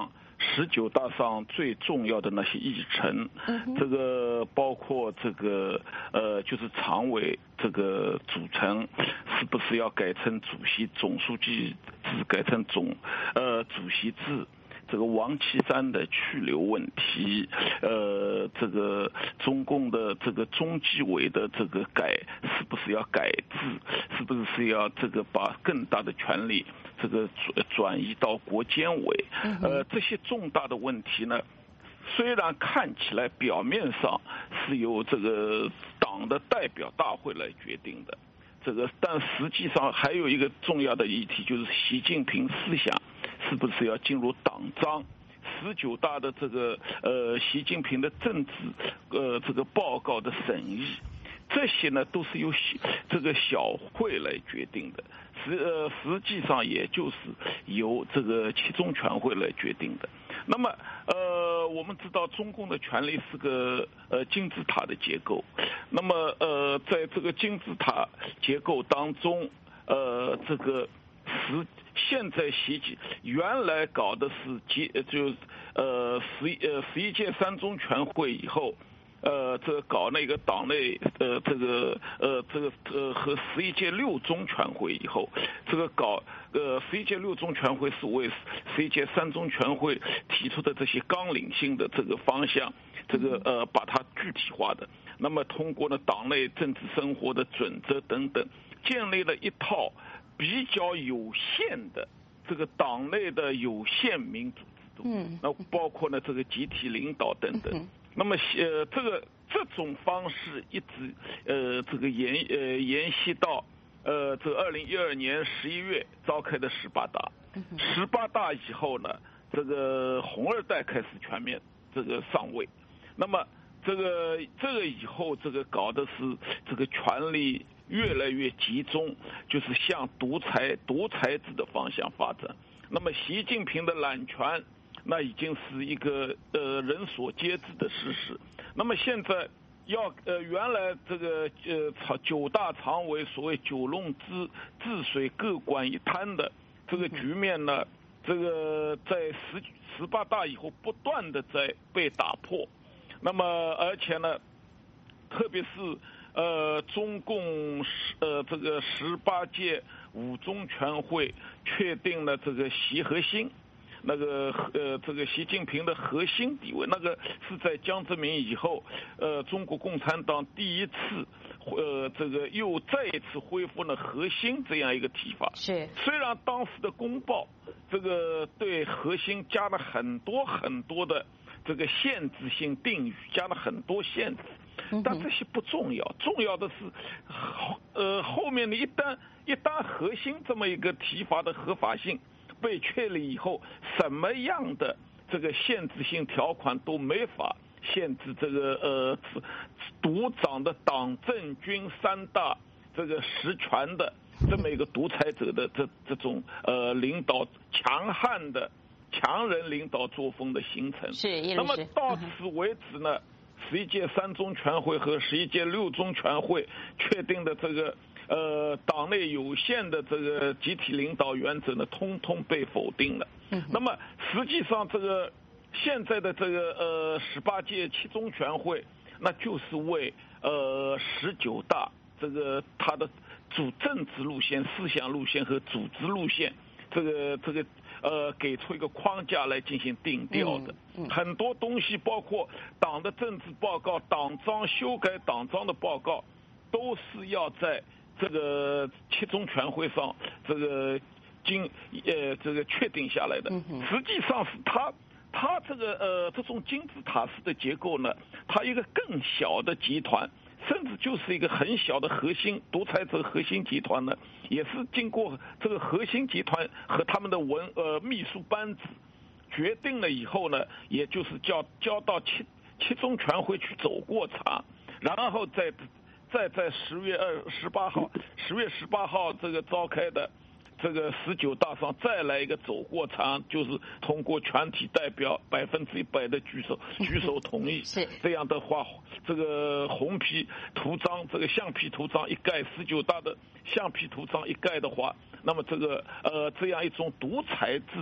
十九大上最重要的那些议程，嗯、这个包括这个呃，就是常委这个组成是不是要改成主席总书记制改成总呃主席制？这个王岐山的去留问题，呃，这个中共的这个中纪委的这个改是不是要改制？是不是是要这个把更大的权力这个转移到国监委？呃，这些重大的问题呢，虽然看起来表面上是由这个党的代表大会来决定的，这个但实际上还有一个重要的议题，就是习近平思想是不是要进入党章？十九大的这个呃习近平的政治呃这个报告的审议，这些呢都是由这个小会来决定的，实呃实际上也就是由这个七中全会来决定的。那么呃我们知道中共的权力是个呃金字塔的结构，那么呃在这个金字塔结构当中，呃这个实现在习近原来搞的是几就是呃十一呃十一届三中全会以后，呃这个搞那个党内呃这个呃这个呃和十一届六中全会以后，这个搞呃十一届六中全会是为十一届三中全会提出的这些纲领性的这个方向，这个呃把它具体化的。那么通过呢党内政治生活的准则等等，建立了一套比较有限的这个党内的有限民主制度，嗯，那包括呢这个集体领导等等。嗯、那么呃这个这种方式一直呃这个延呃延续到呃这二零一二年十一月召开的十八大。十八大以后呢，这个红二代开始全面这个上位，那么这个这个以后这个搞的是这个权力越来越集中，就是向独裁独裁制的方向发展。那么习近平的揽权，那已经是一个呃人所皆知的事实。那么现在要呃原来这个呃九大常委所谓九龙治治水各管一摊的这个局面呢，这个在十十八大以后不断的在被打破。那么而且呢，特别是呃，中共呃这个十八届五中全会确定了这个习核心，那个呃这个习近平的核心地位，那个是在江泽民以后，呃中国共产党第一次呃这个又再一次恢复了核心这样一个提法。 是，虽然当时的公报这个对核心加了很多很多的这个限制性定语，加了很多限制。但这些不重要，重要的是，呃，后面的一旦一旦核心这么一个提法的合法性被确立以后，什么样的这个限制性条款都没法限制这个呃独掌的党政军三大这个实权的这么一个独裁者的这这种呃领导强悍的强人领导作风的形成。 是， 那么到此为止呢？十一届三中全会和十一届六中全会确定的这个呃党内有限的这个集体领导原则呢，通通被否定了。嗯、那么实际上这个现在的这个呃十八届七中全会，那就是为呃十九大这个它的主政治路线、思想路线和组织路线，这个这个。呃，给出一个框架来进行定调的，嗯嗯、很多东西，包括党的政治报告、党章修改党章的报告，都是要在这个七中全会上这个经呃这个确定下来的。嗯、实际上是它它这个呃这种金字塔式的结构呢，它一个更小的集团。甚至就是一个很小的核心独裁者核心集团呢，也是经过这个核心集团和他们的文呃秘书班子决定了以后呢，也就是交交到七七中全会去走过场，然后再再在十月二十八号十月十八号这个召开的这个十九大上再来一个走过场，就是通过全体代表百分之一百的举手举手同意。是这样的话，这个红皮图章这个橡皮图章一盖，十九大的橡皮图章一盖的话，那么这个呃这样一种独裁制的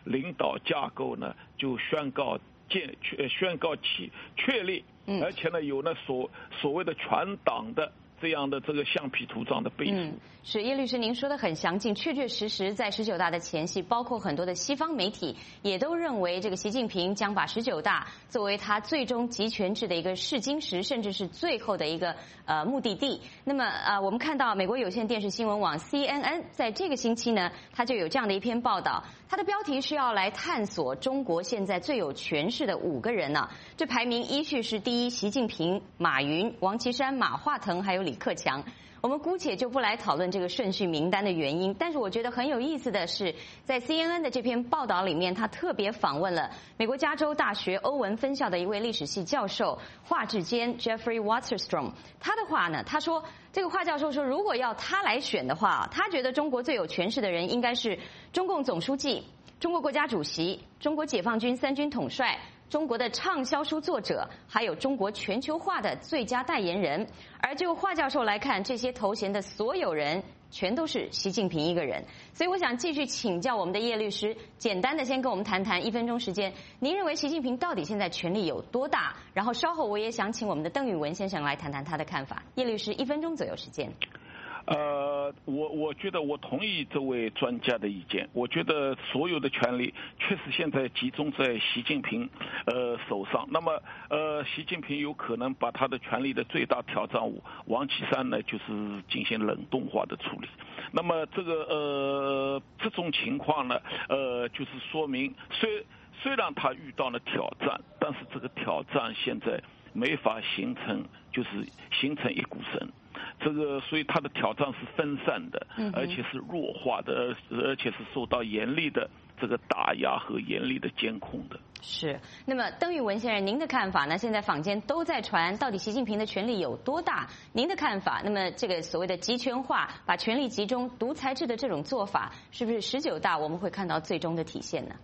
领导架构呢就宣告建宣告起确立，而且呢有那所所谓的全党的这样的这个橡皮图章的背书。 嗯，是叶律师，您说的很详尽，确确实实在十九大的前夕，包括很多的西方媒体也都认为，这个习近平将把十九大作为他最终集权制的一个试金石，甚至是最后的一个呃目的地。那么呃，我们看到美国有线电视新闻网 C N N 在这个星期呢，它就有这样的一篇报道，它的标题是要来探索中国现在最有权势的五个人呢、啊。这排名依序是第一，习近平、马云、王岐山、马化腾，还有李克强。我们姑且就不来讨论这个顺序名单的原因，但是我觉得很有意思的是，在 C N N 的这篇报道里面，他特别访问了美国加州大学欧文分校的一位历史系教授华志坚 Jeffrey Wasserstrom。他的话呢，他说这个华教授说，如果要他来选的话，他觉得中国最有权势的人应该是中共总书记、中国国家主席、中国解放军三军统帅、中国的畅销书作者，还有中国全球化的最佳代言人。而就华教授来看，这些头衔的所有人全都是习近平一个人。所以我想继续请教我们的叶律师，简单的先跟我们谈谈，一分钟时间，您认为习近平到底现在权力有多大？然后稍后我也想请我们的邓宇文先生来谈谈他的看法。叶律师，一分钟左右时间。 呃，我我觉得我同意这位专家的意见。我觉得所有的权力确实现在集中在习近平呃手上。那么呃，习近平有可能把他的权力的最大挑战物王岐山呢，就是进行冷冻化的处理。那么这个呃这种情况呢，呃就是说明虽虽然他遇到了挑战，但是这个挑战现在没法形成，就是形成一股绳。这个，所以它的挑战是分散的，而且是弱化的，而且是受到严厉的这个打压和严厉的监控的。 是。那么，邓玉文先生，您的看法呢？现在坊间都在传，到底习近平的权力有多大？您的看法？那么，这个所谓的集权化、把权力集中、独裁制的这种做法，是不是十九大我们会看到最终的体现呢？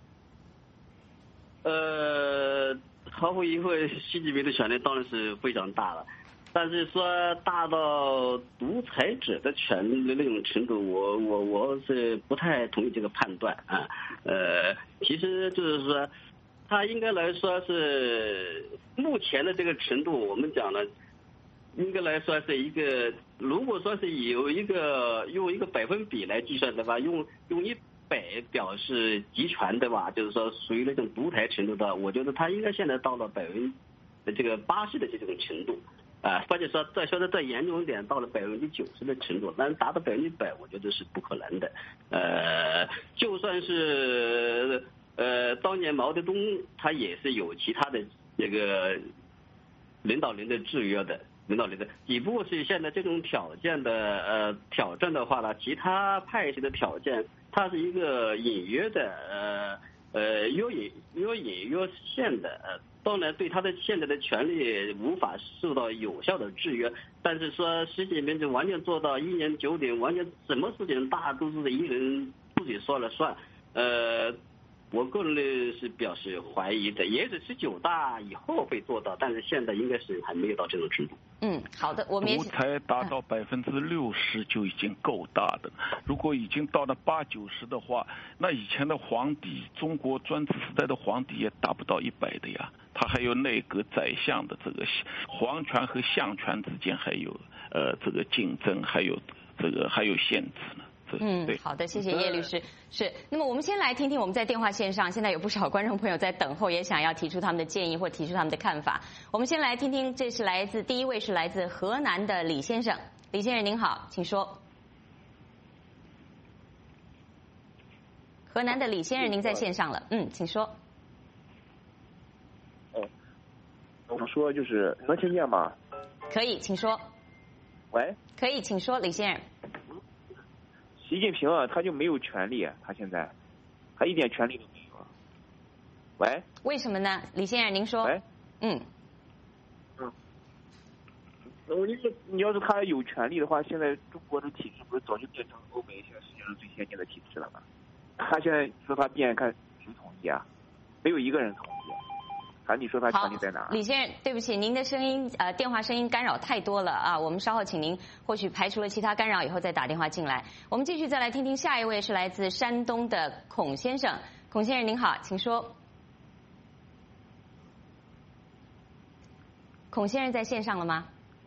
呃，毫无疑问，习近平的权力当然是非常大了。但是说大到独裁者的权力的那种程度，我我我是不太同意这个判断啊。呃，其实就是说，他应该来说是目前的这个程度，我们讲呢，应该来说是一个，如果说是有一个用一个百分比来计算的话，用用一百表示集权的吧，就是说属于那种独裁程度的，我觉得他应该现在到了百分的这个八十的这种程度。啊，或者说再说的再严重一点，到了百分之九十的程度，但是达到百分之百，我觉得是不可能的。呃，就算是呃当年毛泽东，他也是有其他的这个领导人的制约的，领导人的，只不过是现在这种条件的呃挑战的话呢，其他派系的条件，它是一个隐约的呃呃约隐约隐约现的呃。当然，对他的现在的权利无法受到有效的制约，但是说习近平就完全做到一言九鼎，完全什么事情大都是一人自己说了算。呃，我个人呢是表示怀疑的，也许十九大以后会做到，但是现在应该是还没有到这种程度。 嗯，好的，我们也独裁达到百分之六十就已经够大的，如果已经到了八九十的话，那以前的皇帝，中国专制时代的皇帝也达不到一百的呀。他还有内阁宰相的这个皇权和相权之间还有呃这个竞争，还有这个还有限制呢。 嗯，好的，谢谢叶律师。是，那么我们先来听听我们在电话线上，现在有不少观众朋友在等候，也想要提出他们的建议或提出他们的看法。我们先来听听，这是来自第一位是来自河南的李先生。李先生您好，请说。河南的李先生，您在线上了，嗯，请说。 我说就是能听见吗？ 可以，请说。 喂。 可以，请说，李先生。 习近平啊，他就没有权利，他现在，他一点权利都没有。喂。 为什么呢，李先生？您说。 喂。 嗯。 嗯。我你你要是他有权利的话，现在中国的体制不是早就变成欧美现在世界上最先进的体制了吗？他现在说他变，看谁同意啊？没有一个人同意。 赶紧说他权利在哪。 李先生，对不起，您的声音呃电话声音干扰太多了啊，我们稍后请您或许排除了其他干扰以后再打电话进来。我们继续再来听听下一位是来自山东的孔先生，孔先生您好，请说。孔先生在线上了吗？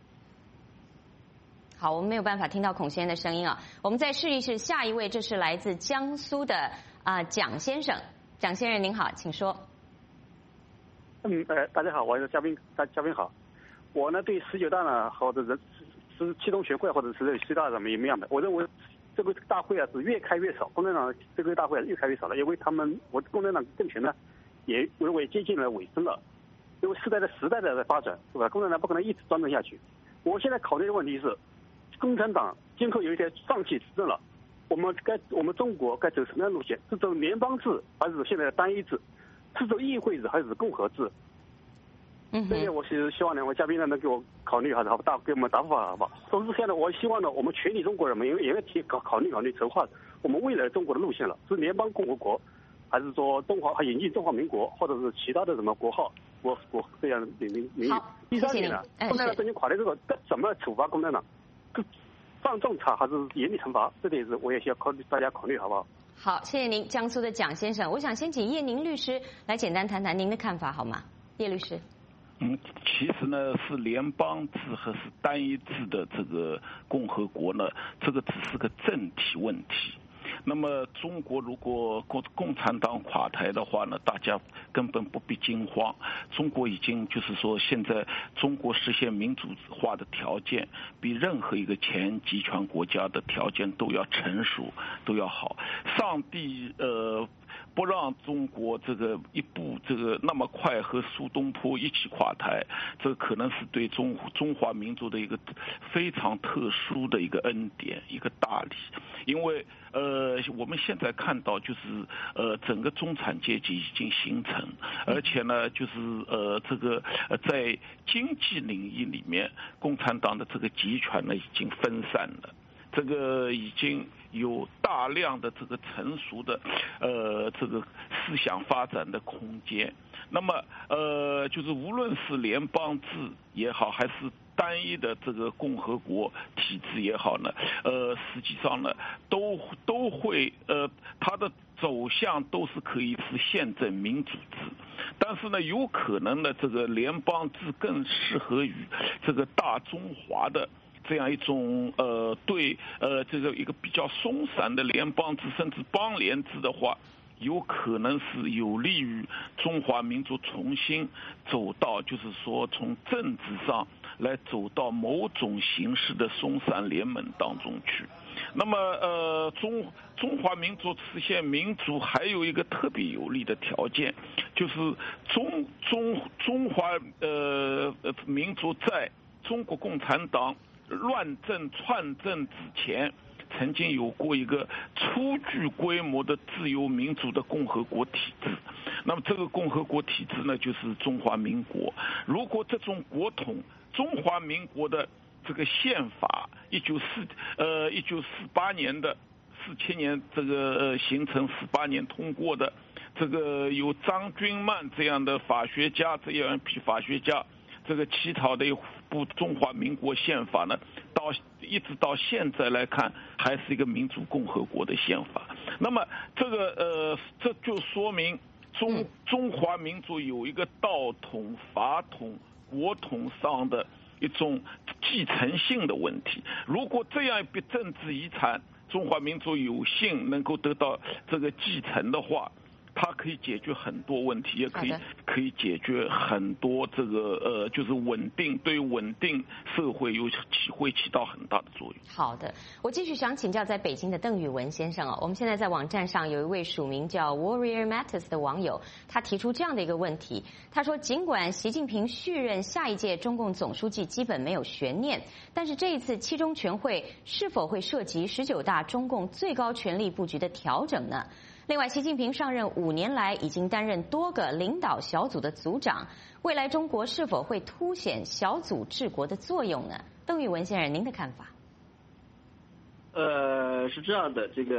好，我们没有办法听到孔先生的声音啊，我们再试一试下一位，这是来自江苏的啊、呃、蒋先生，蒋先生您好，请说。 嗯，呃，大家好，我是嘉宾，大嘉宾好。我呢对十九大呢，或者是是七中全会或者是十大什么一样的，我认为这个大会啊是越开越少，共产党这个大会、啊、越开越少了，因为他们我共产党政权呢也认为接近了尾声了，因为时代的时代的在发展，是吧？共产党不可能一直专政下去。我现在考虑的问题是，共产党今后有一天放弃执政了，我们该我们中国该走什么样的路线？是走联邦制还是现在的单一制？是走议会制还是共和制？ 嗯， 这些我是希望两位嘉宾呢能给我考虑，好不好？大给我们答复好不好？同时现在我希望呢，我们全体中国人民也也要提考考虑考虑筹划我们未来中国的路线了，是联邦共和国，还是说中华引进中华民国，或者是其他的什么国号国国这样的名名名义？第三点呢，共产党政权垮台之后，该怎么处罚共产党？放重查还是严厉惩罚？这点是我也需要考虑大家考虑，好不好？ 好，谢谢您，江苏的蒋先生。我想先请叶宁律师来简单谈谈您的看法，好吗？叶律师。 嗯，其实呢，是联邦制还是单一制的这个共和国呢？这个只是个政体问题。那么中国如果共共产党垮台的话呢，大家根本不必惊慌。中国已经就是说，现在中国实现民主化的条件比任何一个前集权国家的条件都要成熟，都要好。上帝呃。不让中国这个一步这个那么快和苏东坡一起垮台，这可能是对中中华民族的一个非常特殊的一个恩典，一个大礼。因为呃我们现在看到就是呃整个中产阶级已经形成，而且呢就是呃这个呃在经济领域里面，共产党的这个集权呢已经分散了。这个已经有大量的这个成熟的呃这个思想发展的空间。那么呃就是无论是联邦制也好，还是单一的这个共和国体制也好呢，呃实际上呢都都会呃它的走向都是可以是宪政民主制，但是呢有可能呢这个联邦制更适合于这个大中华的这样一种呃对呃这个一个比较松散的联邦制甚至邦联制的话，有可能是有利于中华民族重新走到就是说从政治上来走到某种形式的松散联盟当中去。那么呃中中华民族实现民主还有一个特别有利的条件，就是中中中华呃民族在中国共产党乱政篡政之前，曾经有过一个初具规模的自由民主的共和国体制。那么这个共和国体制呢，就是中华民国。如果这种国统，中华民国的这个宪法，一九四呃一九四八年的四七年这个呃形成四八年通过的，这个有张君曼这样的法学家，这样一批法学家。这个起草的一部中华民国宪法呢，到一直到现在来看，还是一个民主共和国的宪法。那么这个呃，这就说明中中华民族有一个道统、法统、国统上的一种继承性的问题。如果这样一笔政治遗产，中华民族有幸能够得到这个继承的话，它可以解决很多问题，也可以可以解决很多这个呃，就是稳定，对稳定社会有起会起到很大的作用。 好的，我继续想请教在北京的邓宇文先生啊，我们现在在网站上有一位署名叫 Warrior Matters 的网友，他提出这样的一个问题，他说，尽管习近平续任下一届中共总书记基本没有悬念，但是这一次七中全会是否会涉及十九大中共最高权力布局的调整呢？另外，习近平上任五年来已经担任多个领导小组的组长，未来中国是否会凸显小组治国的作用呢？邓宇文先生，您的看法？ 呃，是这样的，这个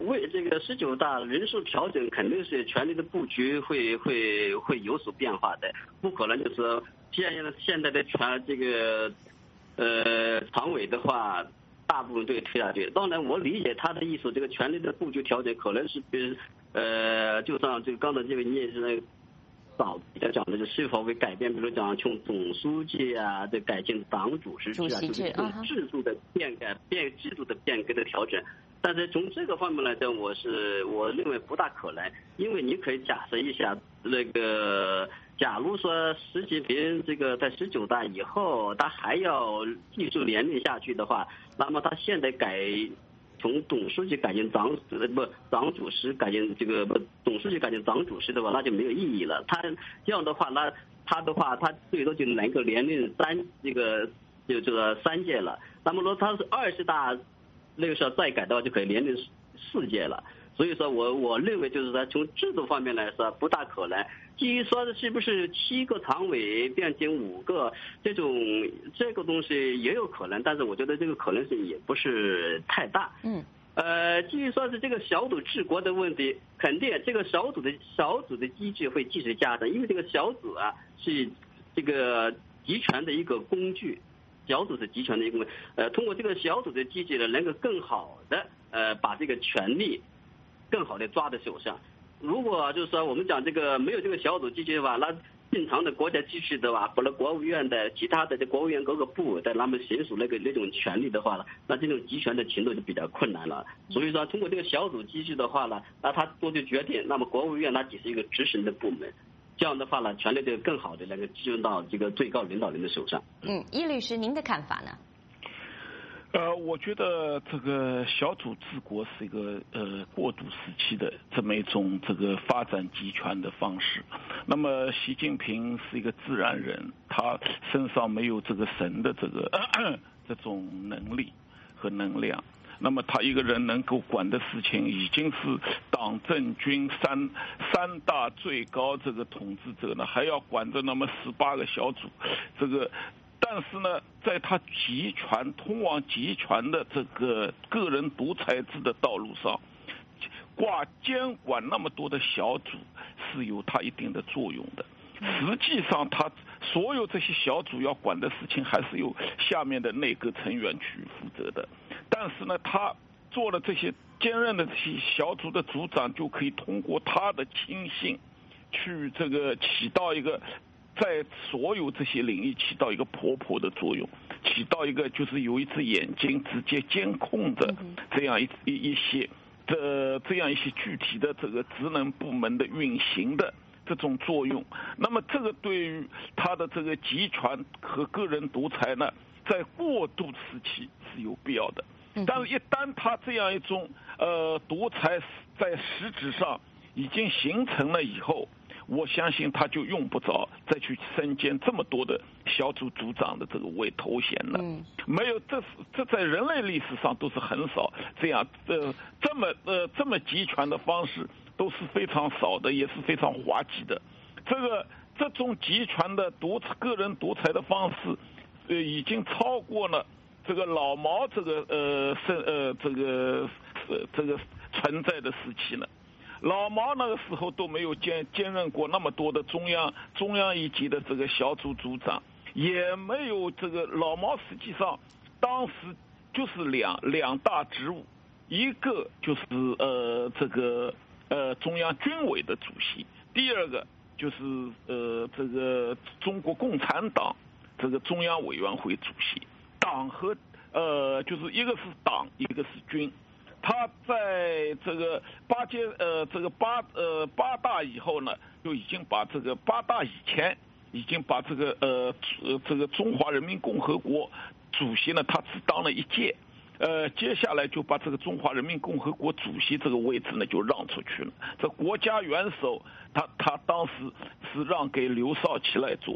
为这个十九大人数调整，肯定是权力的布局会会会有所变化的，不可能就是现现在的权这个呃常委的话，大部分都推下去。当然，我理解他的意思，这个权力的布局调整可能是比呃，就像这个刚才这位你也是那个。早比较讲的就是否会改变，比如讲从总书记啊，这改进党主席制啊，就是这种制度的变改、变制度的变革的调整。但是从这个方面来讲，我是我认为不大可能，因为你可以假设一下，那个假如说习近平这个在十九大以后，他还要继续连任下去的话，那么他现在改。从董书记改进党呃不党主席改进这个不董书记改进党主席的话，那就没有意义了。他这样的话，那他的话，他最多就能够连任三这个就这个三届了。那么说他是二十大那个时候再改的话，就可以连任四届了。所以说我我认为就是说从制度方面来说不大可能。至于说是不是七个常委变成五个这种这个东西也有可能，但是我觉得这个可能性也不是太大。 嗯。 呃，至于说是这个小组治国的问题，肯定这个小组的小组的机制会继续加强，因为这个小组啊是这个集权的一个工具。小组是集权的一个工具，呃，通过这个小组的机制呢，能够更好的呃把这个权力更好的抓在手上。如果就是说我们讲这个没有这个小组机制的话，那正常的国家机制的话，或者国务院的其他的这国务院各个部的他们行使那个那种权利的话呢，那这种集权的程度就比较困难了。所以说通过这个小组机制的话呢，那他做出决定，那么国务院它只是一个执行的部门，这样的话呢，权力就更好的能够集中到这个最高领导人的手上。 嗯，易律师，您的看法呢？ 呃，我觉得这个小组治国是一个呃过渡时期的这么一种这个发展集权的方式。那么习近平是一个自然人，他身上没有这个神的这个咳咳这种能力和能量。那么他一个人能够管的事情，已经是党政军三三大最高这个统治者呢，还要管着那么十八个小组，这个。但是呢，在他集权通往集权的这个个人独裁制的道路上，挂监管那么多的小组是有它一定的作用的。实际上，他所有这些小组要管的事情，还是由下面的内阁成员去负责的。但是呢，他做了这些兼任的这些小组的组长，就可以通过他的亲信去这个起到一个。在所有这些领域起到一个婆婆的作用，起到一个就是有一只眼睛直接监控着这样一一一些的这样一些具体的这个职能部门的运行的这种作用。那么这个对于他的这个集权和个人独裁呢，在过渡时期是有必要的。但是，一旦他这样一种呃独裁在实质上已经形成了以后，我相信他就用不着再去身兼这么多的小组组长的这个位头衔了。嗯，没有，这是这在人类历史上都是很少这样呃这么呃这么集权的方式都是非常少的，也是非常滑稽的。这个这种集权的独个人独裁的方式，呃，已经超过了这个老毛这个呃是呃这个呃这个存在的时期了。老毛那个时候都没有兼兼任过那么多的中央中央一级的这个小组组长，也没有这个老毛实际上当时就是两两大职务，一个就是呃这个呃中央军委的主席，第二个就是呃这个中国共产党这个中央委员会主席。党和呃就是一个是党，一个是军。他在这个八届呃这个八呃八大以后呢，就已经把这个八大以前已经把这个呃这个中华人民共和国主席呢，他只当了一届，呃接下来就把这个中华人民共和国主席这个位置呢就让出去了。这国家元首他他当时是让给刘少奇来做的。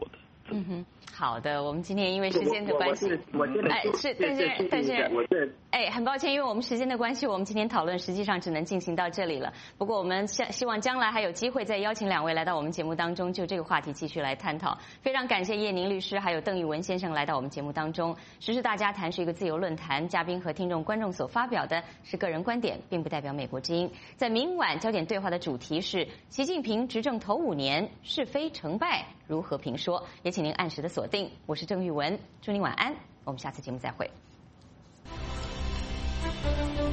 嗯哼，好的，我们今天因为时间的关系， 我现在哎是，但是但是，哎，很抱歉，因为我们时间的关系，我们今天讨论实际上只能进行到这里了。不过我们希希望将来还有机会再邀请两位来到我们节目当中，就这个话题继续来探讨。非常感谢叶宁律师还有邓玉文先生来到我们节目当中。时事大家谈是一个自由论坛，嘉宾和听众观众所发表的是个人观点，并不代表美国之音。在明晚焦点对话的主题是习近平执政头五年是非成败如何评说，也请您按时的锁定。我是郑玉文，祝您晚安，我们下次节目再会。